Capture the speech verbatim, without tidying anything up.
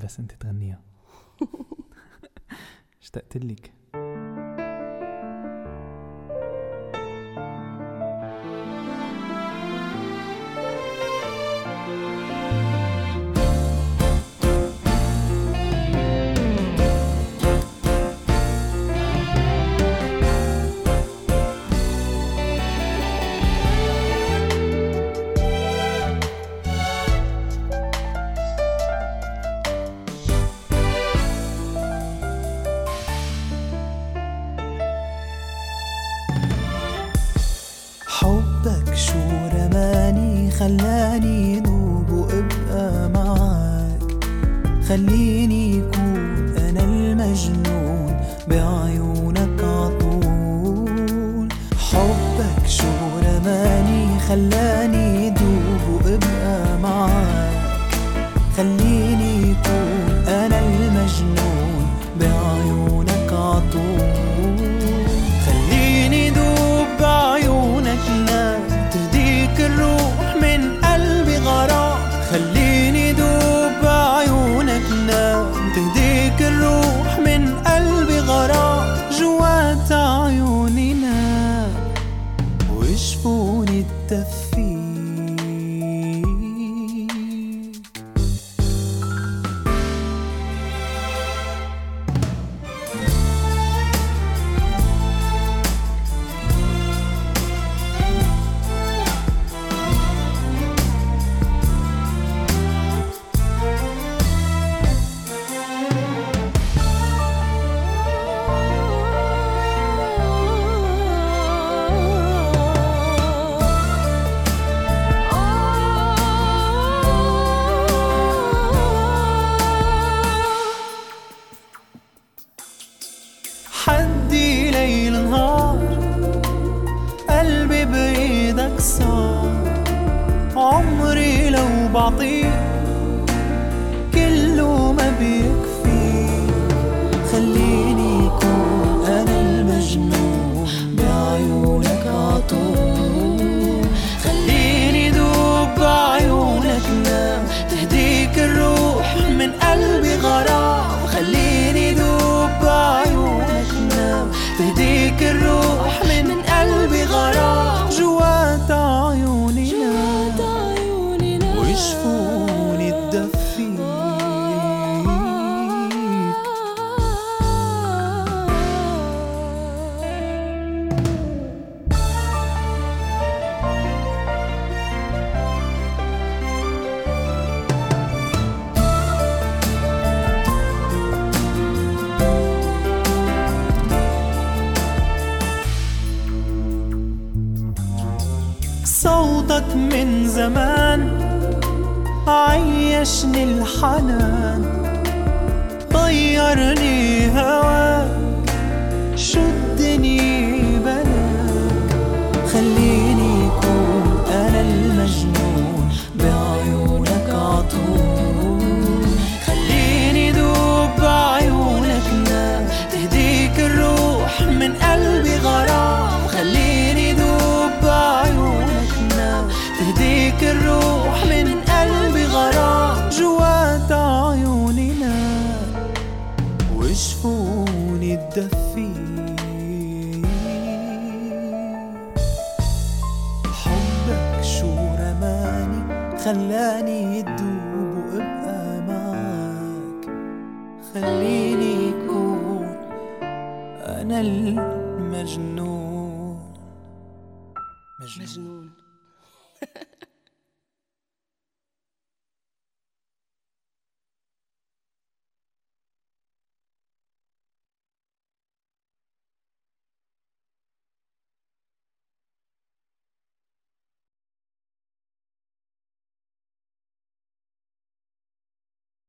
بس انت تغنيها. اشتقت لك. حبك شو رماني خلاني دوب وابقى معك، خليني كون انا المجنون بعيونك عطول. حبك شو رماني خلاني دوب وابقى معك، خليني كون انا المجنون بعيونك عطول. خليني دوب بعيونك نام تهديك الروح من قلبي غرام، خليني دوب بعيونك نام تهديك الروح من قلبي غرام. جوات عيوني نام وشفوني التفيت. حدي ليل نهار قلبي بإيدك صار، عمري لو بعطيك كله ما بيكفي. خليني كون أنا المجنون بعيونك عطول، خليني دوب بعيونك نام تهديك الروح من قلبي غرام. خليني دوب بعيونك نام تهديك الروح من قلبي غرام. جوات عيوني نام وشفوني الدفيك. صوتك من زمان عيشني الحنان، طيرني هواك شدني بلاك. خليني كون أنا المجنون بعيونك عطول، خليني دوب بعيونك نام تهديك الروح من قلبي غرام. خليني دوب بعيونك نام تهديك الروح من قلبي غرام. جوات عيوني نام وشفوني الدفيك. حبك شو رماني خلاني دوب وابقى معك، خليني كون أنا المجنون. مجنون.